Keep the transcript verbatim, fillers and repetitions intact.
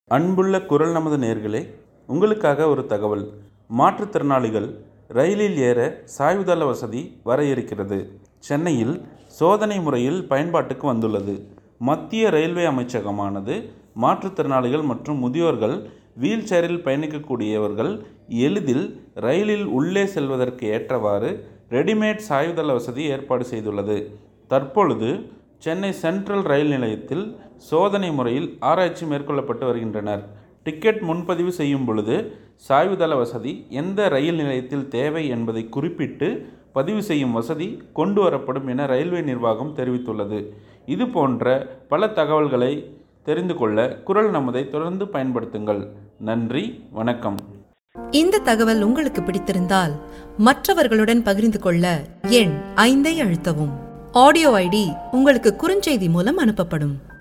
அன்புள்ள குரல் நமது நேயர்களே, உங்களுக்காக ஒரு தகவல். மாற்றுத்திறனாளிகள் ரயிலில் ஏற சாய்வுதள வசதி வர இருக்கிறது. சென்னையில் சோதனை முறையில் பயன்பாட்டுக்கு வந்துள்ளது. மத்திய ரயில்வே அமைச்சகமானது மாற்றுத்திறனாளிகள் மற்றும் முதியோர்கள், வீல் சேரில் பயணிக்கக்கூடியவர்கள் எளிதில் ரயிலில் உள்ளே செல்வதற்கு ஏற்றவாறு ரெடிமேட் சாய்வுதள வசதி ஏற்பாடு செய்துள்ளது. தற்பொழுது சென்னை சென்ட்ரல் ரயில் நிலையத்தில் சோதனை முறையில் ஆராய்ச்சி மேற்கொள்ளப்பட்டு வருகின்றனர். டிக்கெட் முன்பதிவு செய்யும் பொழுது சாய்வுதள வசதி எந்த ரயில் நிலையத்தில் தேவை என்பதை குறிப்பிட்டு பதிவு செய்யும் வசதி கொண்டு வரப்படும் என ரயில்வே நிர்வாகம் தெரிவித்துள்ளது. இது போன்ற பல தகவல்களை தெரிந்து கொள்ள குரல் நமதை தொடர்ந்து பயன்படுத்துங்கள். நன்றி, வணக்கம். இந்த தகவல் உங்களுக்கு பிடித்திருந்தால் மற்றவர்களுடன் பகிர்ந்து கொள்ள எண் ஐந்தை அழுத்தவும். ஆடியோ ஐடி உங்களுக்கு குறுஞ்செய்தி மூலம் அனுப்பப்படும்.